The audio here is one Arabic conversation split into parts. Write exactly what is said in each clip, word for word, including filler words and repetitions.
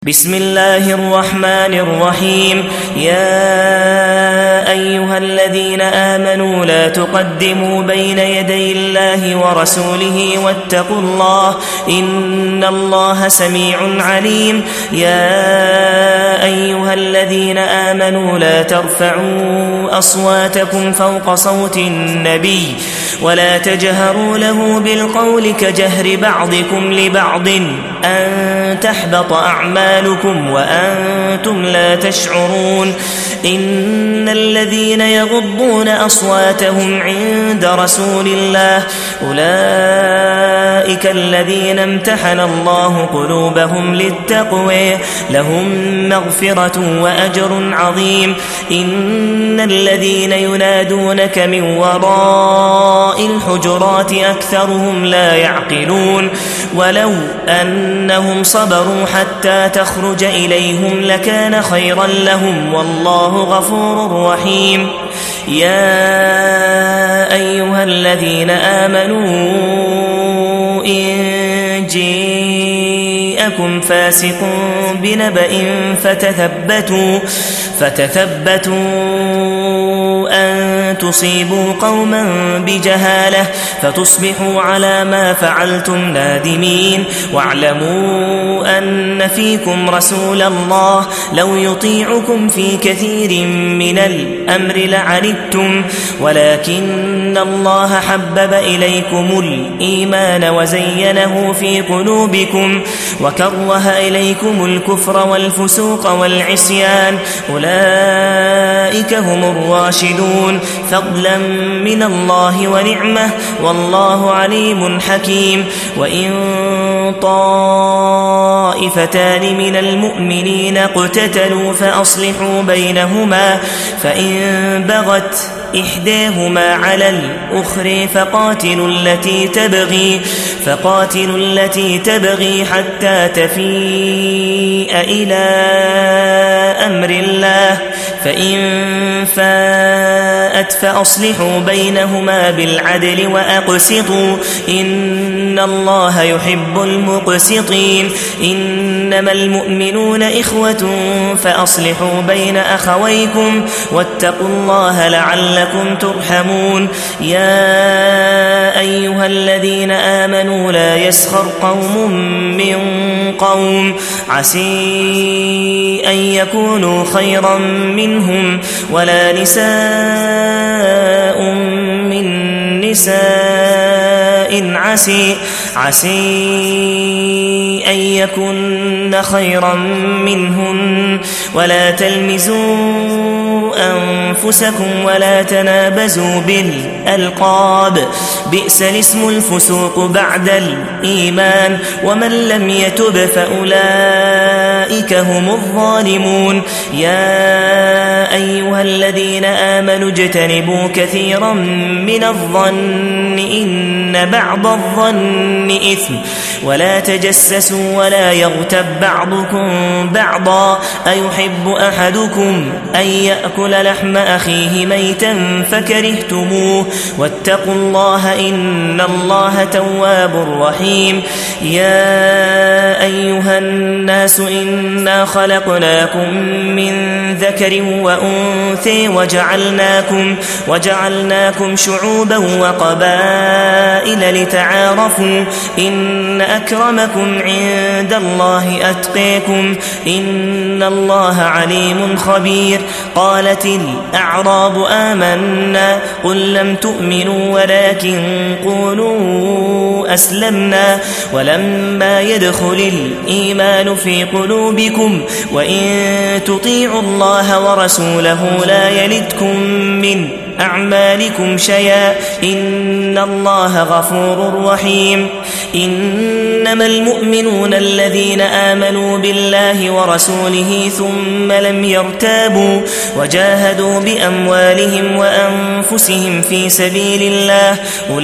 بسم الله الرحمن الرحيم. يا أيها الذين آمنوا لا تقدموا بين يدي الله ورسوله واتقوا الله إن الله سميع عليم. يا أيها الذين آمنوا لا ترفعوا أصواتكم فوق صوت النبي ولا تجهروا له بالقول كجهر بعضكم لبعض أن تحبط أعمالكم وأنتم لا تشعرون. إن الذين يغضون أصواتهم عند رسول الله أولئك الذين امتحن الله قلوبهم للتقوى لهم مغفرة وأجر عظيم. إن الذين ينادونك من وراء الحجرات أكثرهم لا يعقلون. ولو أنهم صبروا حتى تخرج إليهم لكان خيرا لهم والله غفور رحيم. يا أيها الذين آمنوا إن جاءكم فاسق بنبأ فتثبتوا فتثبتوا أن تصيبوا قوما بجهالة فتصبحوا على ما فعلتم نادمين. واعلموا أن فيكم رسول الله لو يطيعكم في كثير من الأمر لعنتم ولكن الله حبب إليكم الإيمان وزينه في قلوبكم وكره إليكم الكفر والفسوق والعصيان أولئك هم الراشدون فضلا من الله ونعمة والله عليم حكيم. وإن طائفتان من المؤمنين اقتتلوا فأصلحوا بينهما فإن بغت إحداهما على الأخرى فقاتلوا التي تبغي فقاتلوا التي تبغي حتى تفيء إلى أمر الله فإن فاءت فأصلحوا بينهما بالعدل وأقسطوا إن الله يحب المقسطين. إنما المؤمنون إخوة فأصلحوا بين أخويكم واتقوا الله لعلكم ترحمون. يا أيها الذين آمنوا لا يسخر قوم من قوم عسى أن يكونوا خيرا منهم ولا نساء من نساء عسى عسى أن يكن خيرا منهن ولا تلمزوا أنفسكم ولا تنابزوا بالألقاب بئس الاسم الفسوق بعد الإيمان ومن لم يتب فأولئك هم الظالمون. يا أيها الذين آمنوا اجتنبوا كثيرا من الظن إن بعض الظن إثم ولا تجسسوا ولا يغتب بعضكم بعضا أيحب أحدكم أن يأكل لحم أخيه ميتا فكرهتموه واتقوا الله إن الله تواب رحيم. يا أيها الناس إنا خلقناكم من ذكر وأنثى وجعلناكم, وجعلناكم شعوبا وقبائل لتعارفوا إن أكرمكم عند الله أتقاكم إن الله عليم خبير. قالت الأعراب آمنا قل لم تؤمنوا ولكن قولوا أسلمنا ولما يدخل الإيمان في قلوبكم وإن تطيعوا الله ورسوله لا يلدكم من أعمالكم شيئا إن الله غفور رحيم. إنما المؤمنون الذين آمنوا بالله ورسوله ثم لم يرتابوا وجاهدوا بأموالهم وأنفسهم في سبيل الله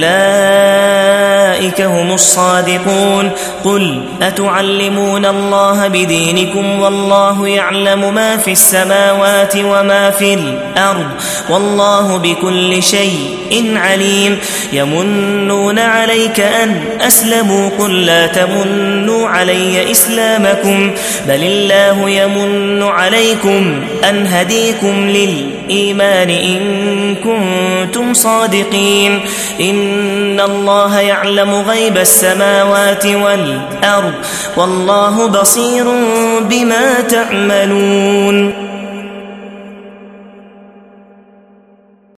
أولئك هم الصادقون. قل أتعلمون الله بدينكم والله يعلم ما في السماوات وما في الأرض والله بكل شيء عليم يمنون عليك أن أسلموا قل لا تمنوا علي إسلامكم بل الله يمن عليكم أن هديكم للإيمان إن كنتم صادقين إن الله يعلم غيب السماوات والأرض والله بصير بما تعملون